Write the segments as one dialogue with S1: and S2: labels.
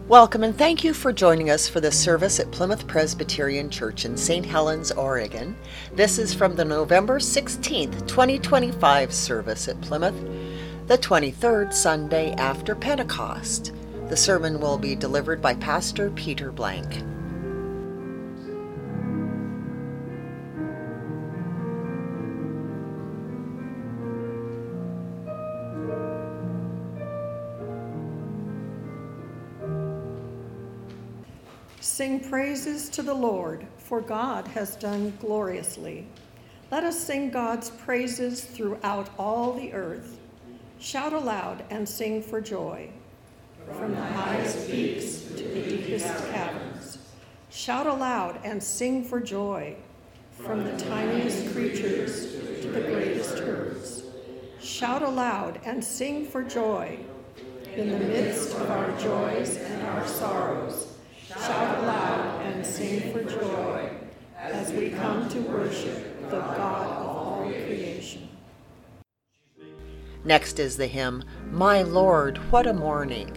S1: Welcome and thank you for joining us for this service at Plymouth Presbyterian Church in St. Helens, Oregon. This is from the November 16th, 2025 service at Plymouth, the 23rd Sunday after Pentecost. The sermon will be delivered by Pastor Peter Blank.
S2: Sing praises to the Lord, for God has done gloriously. Let us sing God's praises throughout all the earth. Shout aloud and sing for joy. From the highest peaks to the deepest caverns. Shout aloud and sing for joy. From the tiniest creatures to the greatest herds. Shout aloud and sing for joy. In the midst of our joys and our sorrows, shout aloud and sing for joy as we come to worship the God of all creation.
S1: Next is the hymn, My Lord, What a Morning.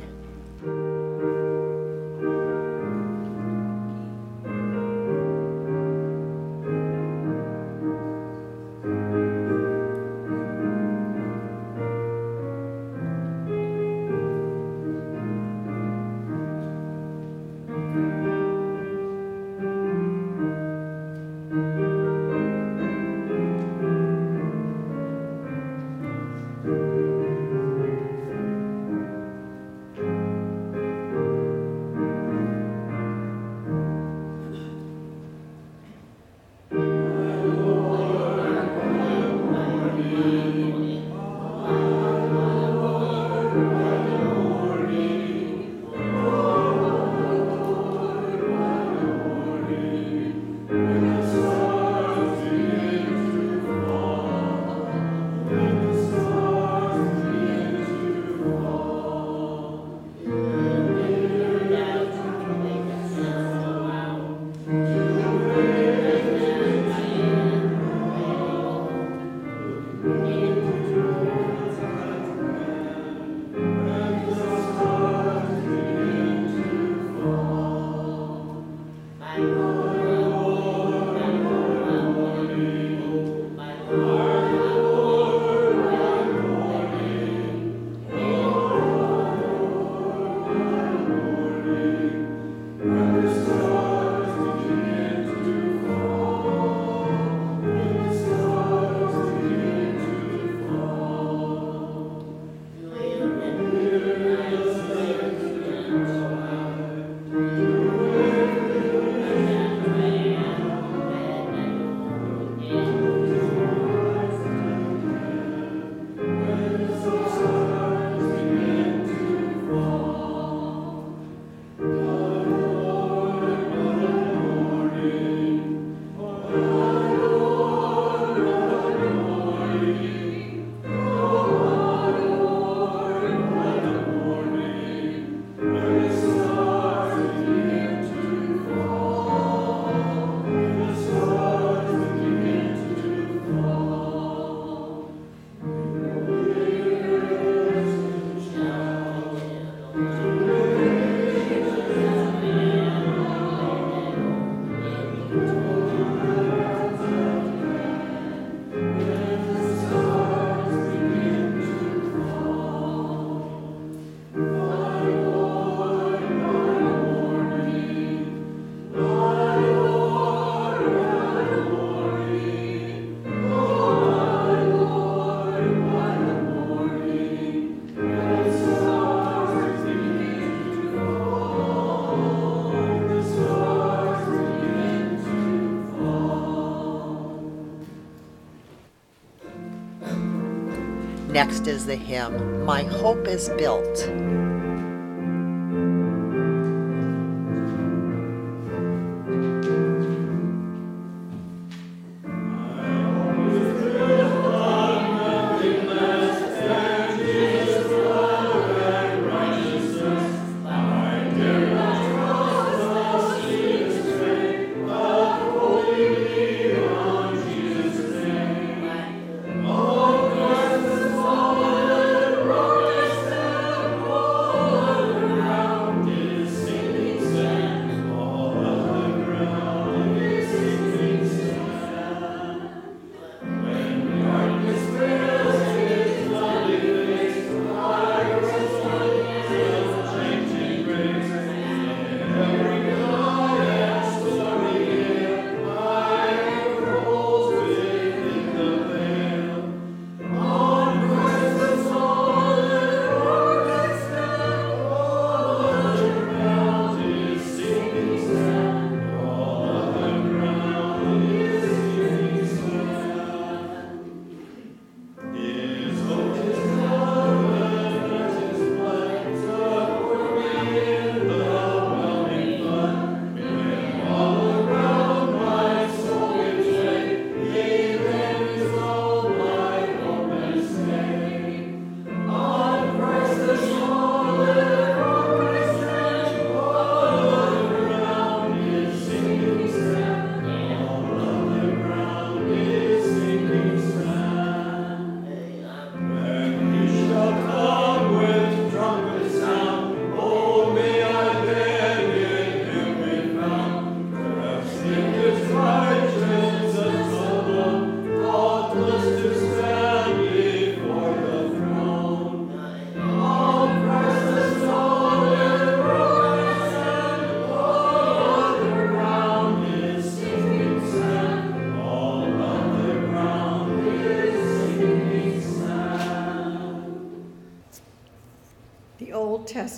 S1: Next is the hymn, My Hope is Built.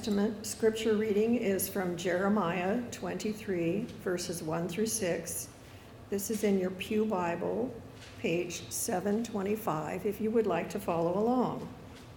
S2: Testament scripture reading is from Jeremiah 23, verses 1 through 6. This is in your Pew Bible, page 725, if you would like to follow along.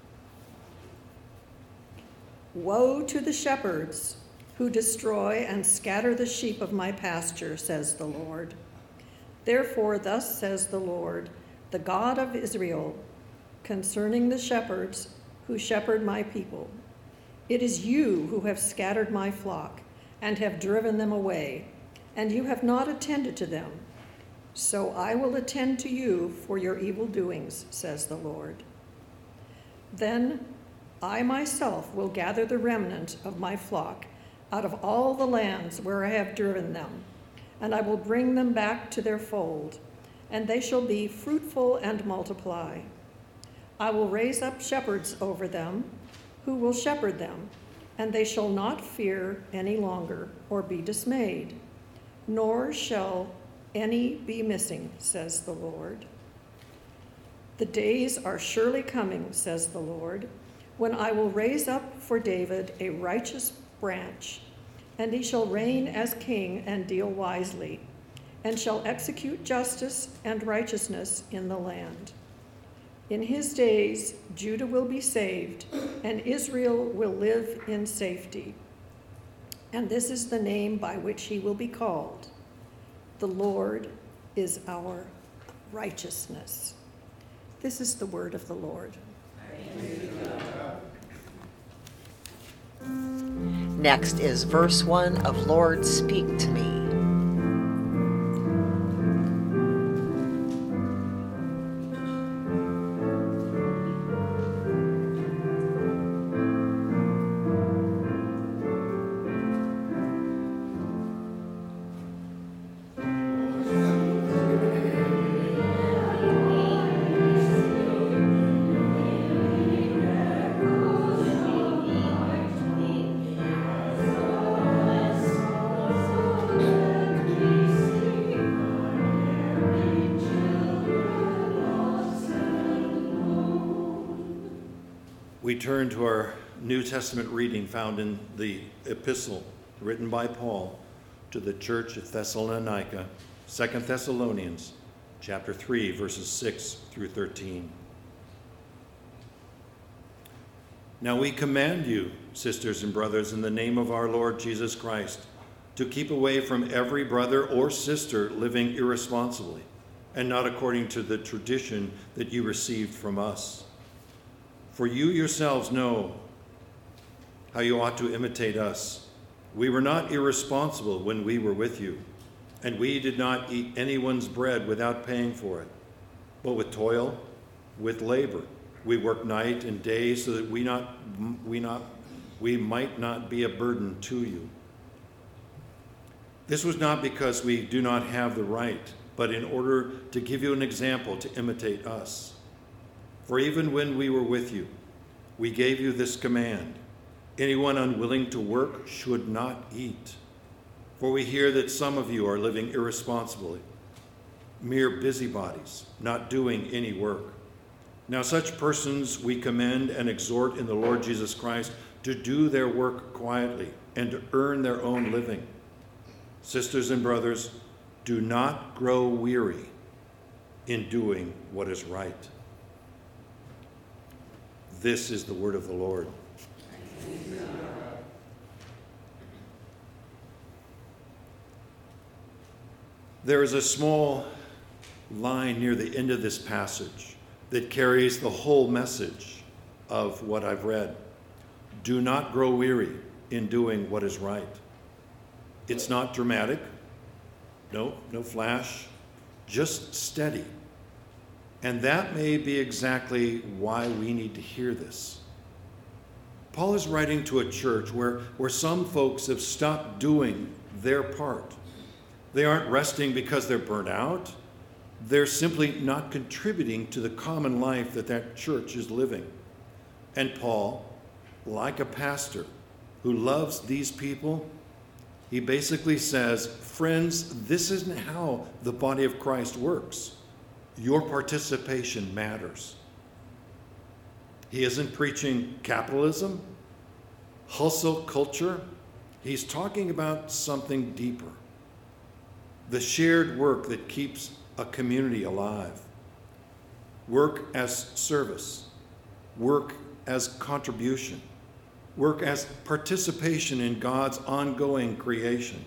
S2: Woe to the shepherds who destroy and scatter the sheep of my pasture, says the Lord. Therefore, thus says the Lord, the God of Israel, concerning the shepherds who shepherd my people. It is you who have scattered my flock and have driven them away, and you have not attended to them. So I will attend to you for your evil doings, says the Lord. Then I myself will gather the remnant of my flock out of all the lands where I have driven them, and I will bring them back to their fold, and they shall be fruitful and multiply. I will raise up shepherds over them, who will shepherd them, and they shall not fear any longer or be dismayed, nor shall any be missing, says the Lord. The days are surely coming, says the Lord, when I will raise up for David a righteous branch, and he shall reign as king and deal wisely, and shall execute justice and righteousness in the land. In his days, Judah will be saved, and Israel will live in safety. And this is the name by which he will be called. The Lord is our righteousness. This is the word of the Lord.
S1: Next is verse 1 of Lord, Speak to Me.
S3: We turn to our New Testament reading found in the epistle written by Paul to the church at Thessalonica, 2 Thessalonians, chapter 3, verses 6 through 13. Now we command you, sisters and brothers, in the name of our Lord Jesus Christ, to keep away from every brother or sister living irresponsibly, and not according to the tradition that you received from us. For you yourselves know how you ought to imitate us. We were not irresponsible when we were with you, and we did not eat anyone's bread without paying for it. But with toil, with labor, we worked night and day so that we might not be a burden to you. This was not because we do not have the right, but in order to give you an example to imitate us. For even when we were with you, we gave you this command: anyone unwilling to work should not eat. For we hear that some of you are living irresponsibly, mere busybodies, not doing any work. Now such persons we commend and exhort in the Lord Jesus Christ to do their work quietly and to earn their own living. Sisters and brothers, do not grow weary in doing what is right. This is the word of the Lord. There is a small line near the end of this passage that carries the whole message of what I've read. Do not grow weary in doing what is right. It's not dramatic. No flash. Just steady. And that may be exactly why we need to hear this. Paul is writing to a church where some folks have stopped doing their part. They aren't resting because they're burnt out. They're simply not contributing to the common life that church is living. And Paul, like a pastor who loves these people, he basically says, friends, this isn't how the body of Christ works. Your participation matters. He isn't preaching capitalism, hustle culture, he's talking about something deeper. The shared work that keeps a community alive. Work as service. Work as contribution. Work as participation in God's ongoing creation.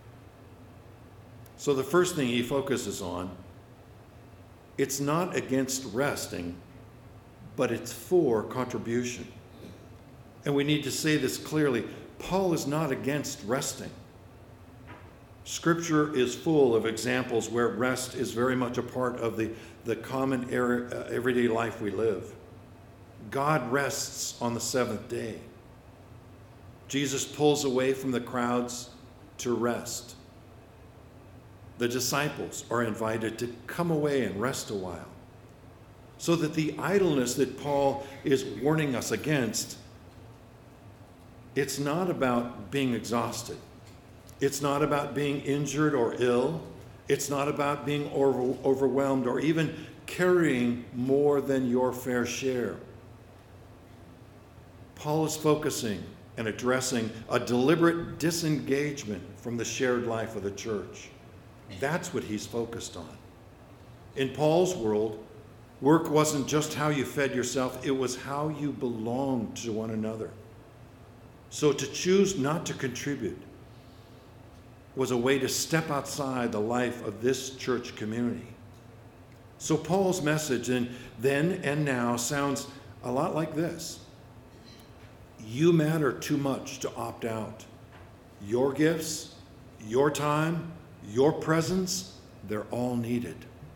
S3: So the first thing he focuses on, it's not against resting, but it's for contribution. And we need to say this clearly. Paul is not against resting. Scripture is full of examples where rest is very much a part of the common everyday life we live. God rests on the seventh day. Jesus pulls away from the crowds to rest. The disciples are invited to come away and rest a while. So that the idleness that Paul is warning us against, it's not about being exhausted. It's not about being injured or ill. It's not about being overwhelmed or even carrying more than your fair share. Paul is focusing and addressing a deliberate disengagement from the shared life of the church. That's what he's focused on. In Paul's world, work wasn't just how you fed yourself, it was how you belonged to one another. So to choose not to contribute was a way to step outside the life of this church community. So Paul's message in then and now sounds a lot like this. You matter too much to opt out. Your gifts, your time, your presence, they're all needed.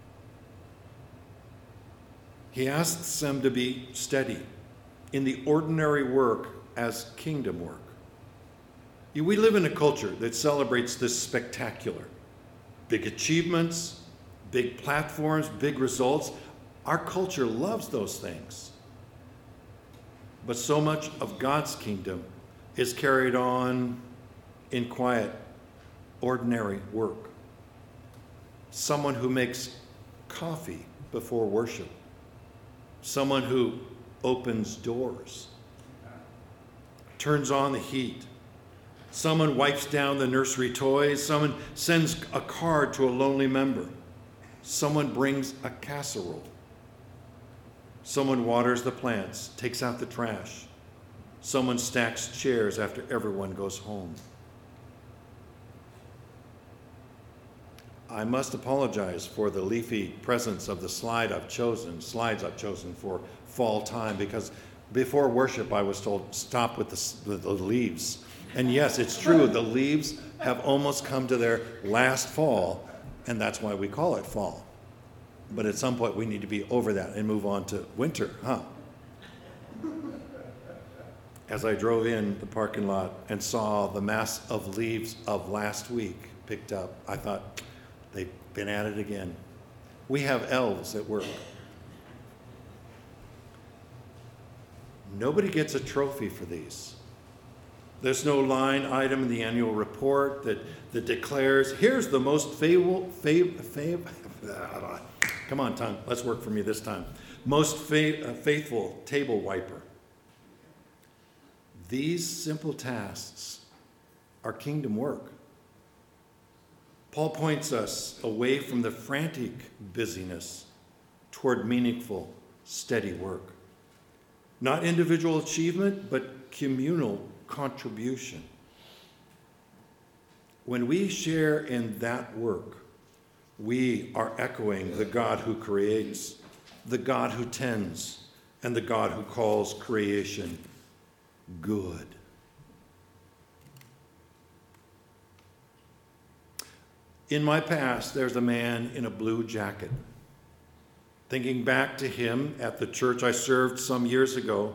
S3: He asks them to be steady in the ordinary work as kingdom work. We live in a culture that celebrates this spectacular. Big achievements, big platforms, big results. Our culture loves those things. But so much of God's kingdom is carried on in quiet, ordinary work. Someone who makes coffee before worship. Someone who opens doors, turns on the heat. Someone wipes down the nursery toys. Someone sends a card to a lonely member. Someone brings a casserole. Someone waters the plants, takes out the trash. Someone stacks chairs after everyone goes home. I must apologize for the leafy presence of the slides I've chosen for fall time, because before worship I was told stop with the leaves. And yes, it's true, the leaves have almost come to their last fall, and that's why we call it fall. But at some point we need to be over that and move on to winter, huh? As I drove in the parking lot and saw the mass of leaves of last week picked up, I thought, they've been at it again. We have elves at work. Nobody gets a trophy for these. There's no line item in the annual report that declares, here's the most come on, tongue, let's work for me this time. Most faithful table wiper. These simple tasks are kingdom work. Paul points us away from the frantic busyness toward meaningful, steady work. Not individual achievement, but communal contribution. When we share in that work, we are echoing the God who creates, the God who tends, and the God who calls creation good. In my past, there's a man in a blue jacket. Thinking back to him at the church I served some years ago,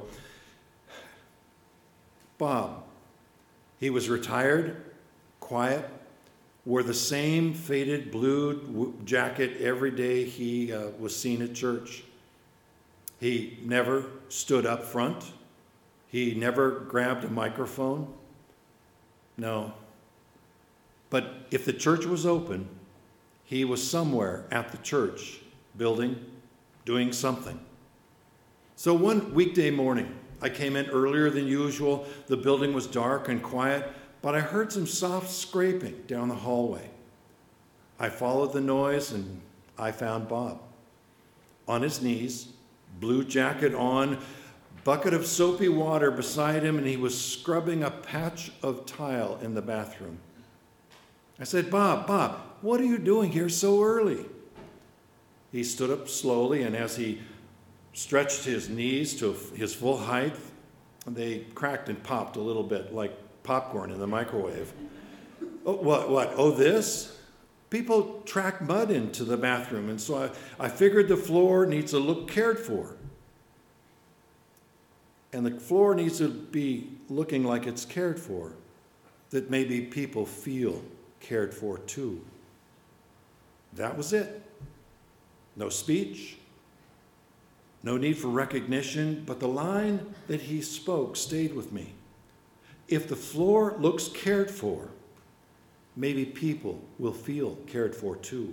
S3: Bob, he was retired, quiet, wore the same faded blue jacket every day he was seen at church. He never stood up front. He never grabbed a microphone. No. But if the church was open, he was somewhere at the church building, doing something. So one weekday morning, I came in earlier than usual. The building was dark and quiet, but I heard some soft scraping down the hallway. I followed the noise and I found Bob. On his knees, blue jacket on, bucket of soapy water beside him, and he was scrubbing a patch of tile in the bathroom. I said, Bob, what are you doing here so early? He stood up slowly, and as he stretched his knees to his full height, they cracked and popped a little bit like popcorn in the microwave. Oh, what? Oh, this? People track mud into the bathroom, and so I figured the floor needs to look cared for. And the floor needs to be looking like it's cared for, that maybe people feel cared for too. That was it. No speech, no need for recognition, but the line that he spoke stayed with me. If the floor looks cared for, maybe people will feel cared for too.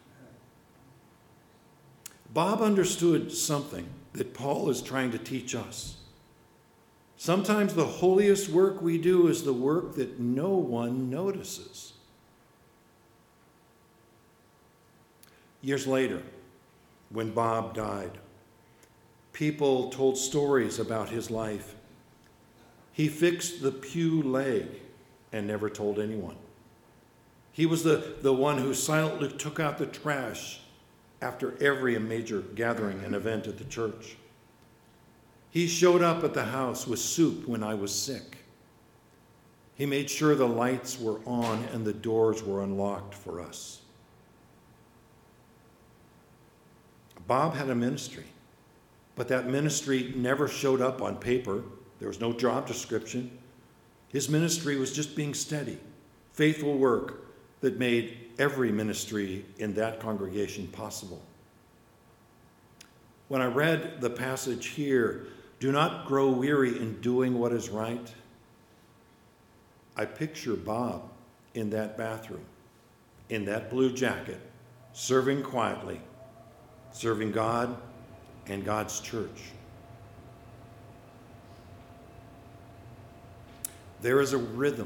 S3: Bob understood something that Paul is trying to teach us. Sometimes the holiest work we do is the work that no one notices. Years later, when Bob died, people told stories about his life. He fixed the pew leg and never told anyone. He was the one who silently took out the trash after every major gathering and event at the church. He showed up at the house with soup when I was sick. He made sure the lights were on and the doors were unlocked for us. Bob had a ministry, but that ministry never showed up on paper. There was no job description. His ministry was just being steady, faithful work that made every ministry in that congregation possible. When I read the passage here, do not grow weary in doing what is right, I picture Bob in that bathroom, in that blue jacket, serving quietly, serving God and God's church. There is a rhythm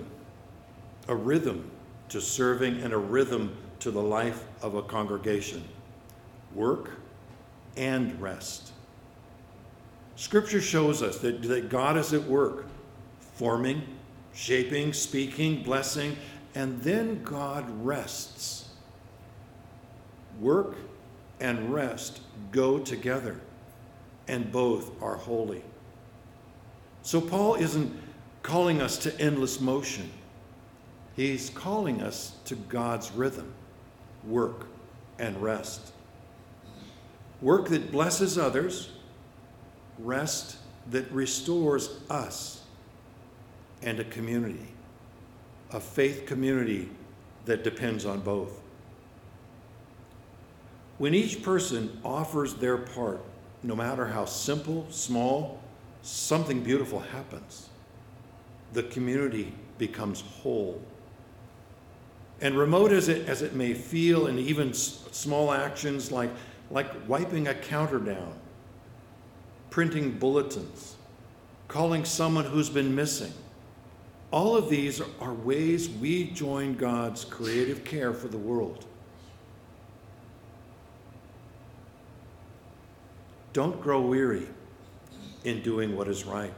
S3: to serving and a rhythm to the life of a congregation. Work and rest. Scripture shows us that God is at work, forming, shaping, speaking, blessing, and then God rests. Work and rest go together, and both are holy. So Paul isn't calling us to endless motion. He's calling us to God's rhythm, work and rest. Work that blesses others, rest that restores us, and a community, a faith community that depends on both. When each person offers their part, no matter how simple, small, something beautiful happens. The community becomes whole. And remote as it may feel, and even small actions like wiping a counter down, printing bulletins, calling someone who's been missing, all of these are ways we join God's creative care for the world. Don't grow weary in doing what is right.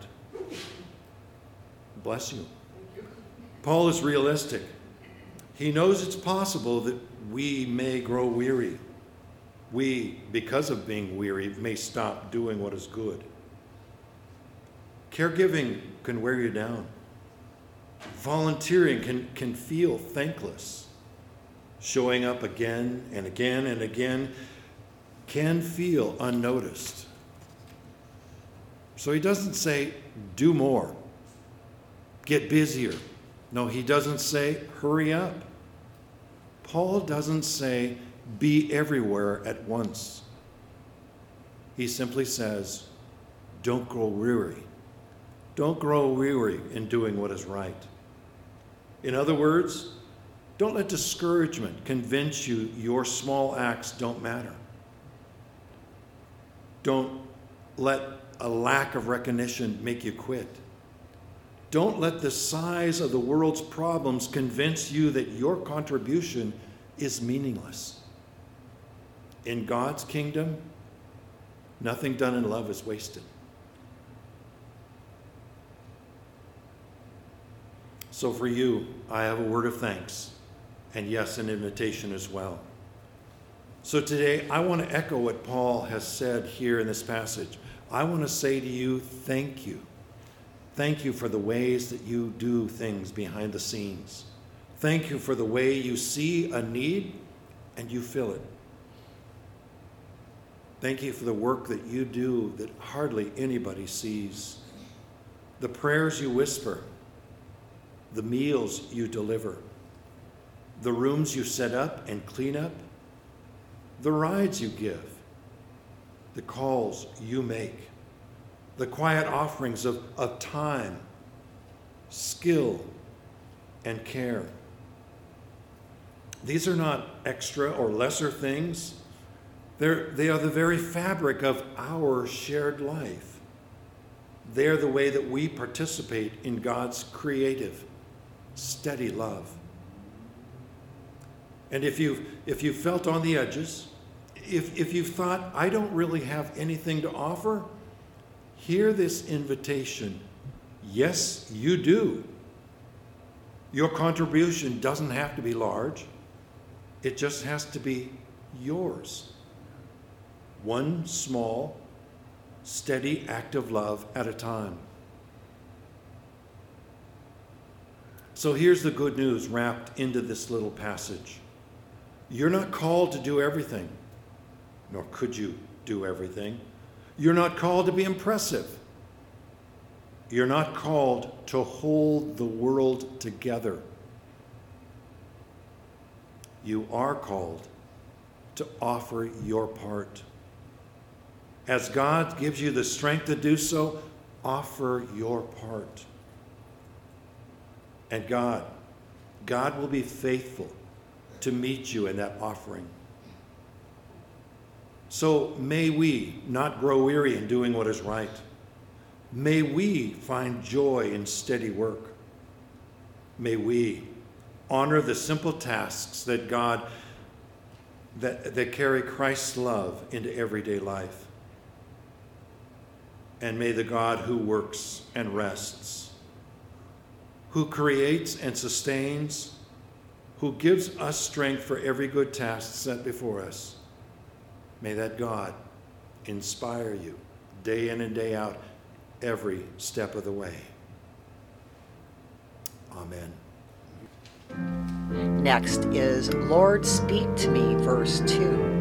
S3: Bless you. Paul is realistic. He knows it's possible that we may grow weary. We, because of being weary, may stop doing what is good. Caregiving can wear you down. Volunteering can feel thankless. Showing up again and again and again can feel unnoticed. So he doesn't say, do more, get busier. No, he doesn't say, hurry up. Paul doesn't say, be everywhere at once. He simply says, don't grow weary. Don't grow weary in doing what is right. In other words, don't let discouragement convince you your small acts don't matter. Don't let a lack of recognition make you quit. Don't let the size of the world's problems convince you that your contribution is meaningless. In God's kingdom, nothing done in love is wasted. So for you, I have a word of thanks, and yes, an invitation as well. So today, I want to echo what Paul has said here in this passage. I want to say to you, thank you. Thank you for the ways that you do things behind the scenes. Thank you for the way you see a need and you fill it. Thank you for the work that you do that hardly anybody sees. The prayers you whisper, the meals you deliver, the rooms you set up and clean up, the rides you give, the calls you make, the quiet offerings of time, skill, and care. These are not extra or lesser things. They are the very fabric of our shared life. They're the way that we participate in God's creative, steady love. And if you felt on the edges, if you've thought, I don't really have anything to offer, hear this invitation. Yes, you do. Your contribution doesn't have to be large. It just has to be yours. One small, steady act of love at a time. So here's the good news wrapped into this little passage. You're not called to do everything, nor could you do everything. You're not called to be impressive. You're not called to hold the world together. You are called to offer your part. As God gives you the strength to do so, offer your part. And God will be faithful to meet you in that offering. So may we not grow weary in doing what is right. May we find joy in steady work. May we honor the simple tasks that carry Christ's love into everyday life. And may the God who works and rests, who creates and sustains, who gives us strength for every good task set before us, may that God inspire you day in and day out, every step of the way. Amen.
S1: Next is Lord, Speak to Me, verse 2.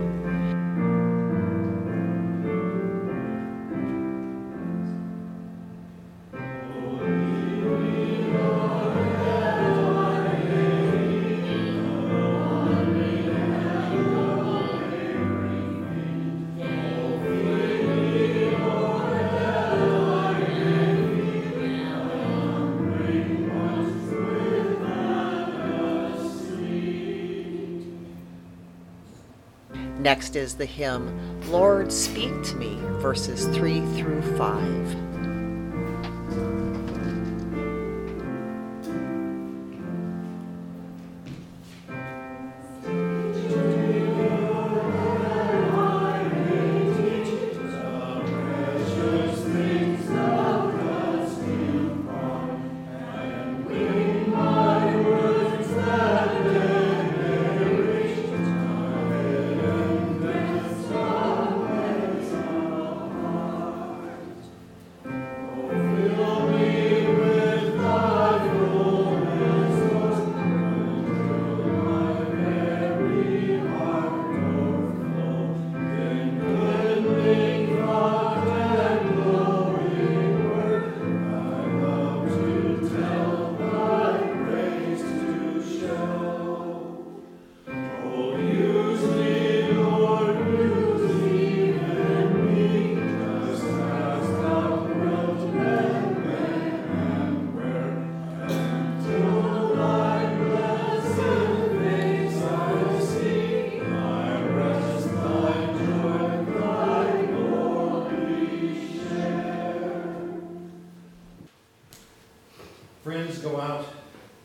S1: Next is the hymn, Lord, Speak to Me, verses 3 through 5.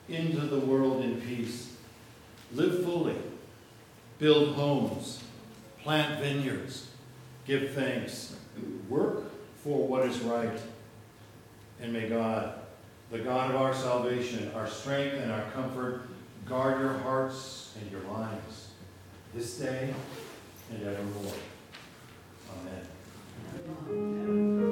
S3: into the world in peace. Live fully, build homes, plant vineyards, give thanks, work for what is right. And may God, the God of our salvation, our strength and our comfort, guard your hearts and your lives this day and evermore. Amen.